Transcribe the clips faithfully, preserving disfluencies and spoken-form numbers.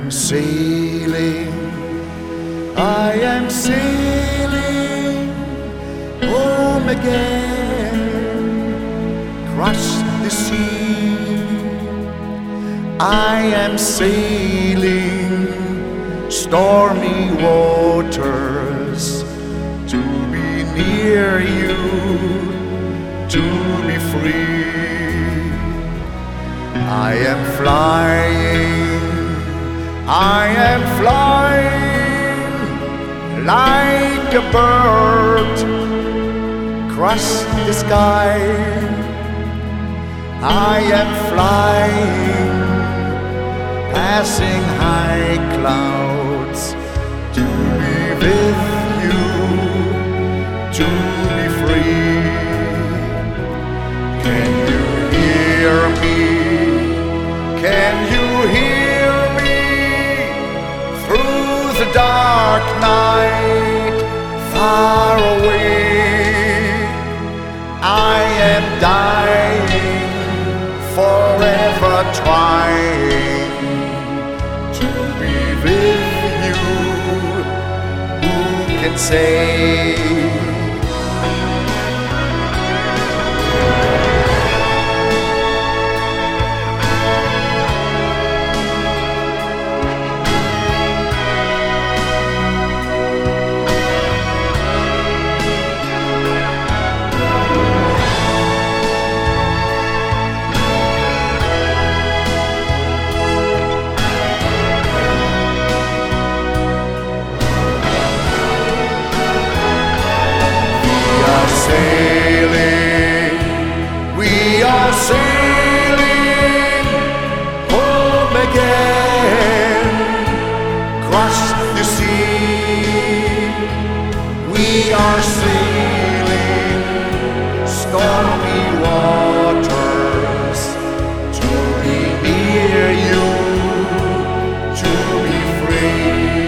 am sailing, I am sailing home again, across the sea. I am sailing stormy waters to be near you, to be free. I am flying, I am flying like a bird across the sky. I am flying, passing high clouds to be with you, to be free. Can you hear me? Can you hear me through the dark night, far away? I am dying, forever trying to be with you. Who can say? Sailing, we are sailing home again, across the sea. We are sailing stormy waters to be near you, to be free.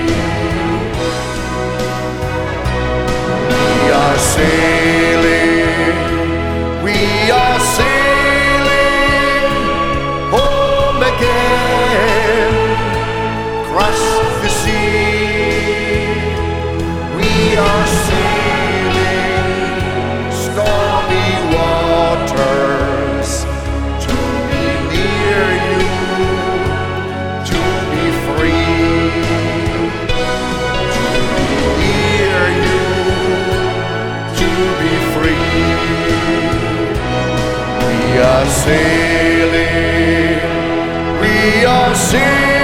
We are sailing, we are sailing home again, across the sea. We are sailing stormy waters to be near you, to be free, to be near you, to be free. We are sailing, we are sailing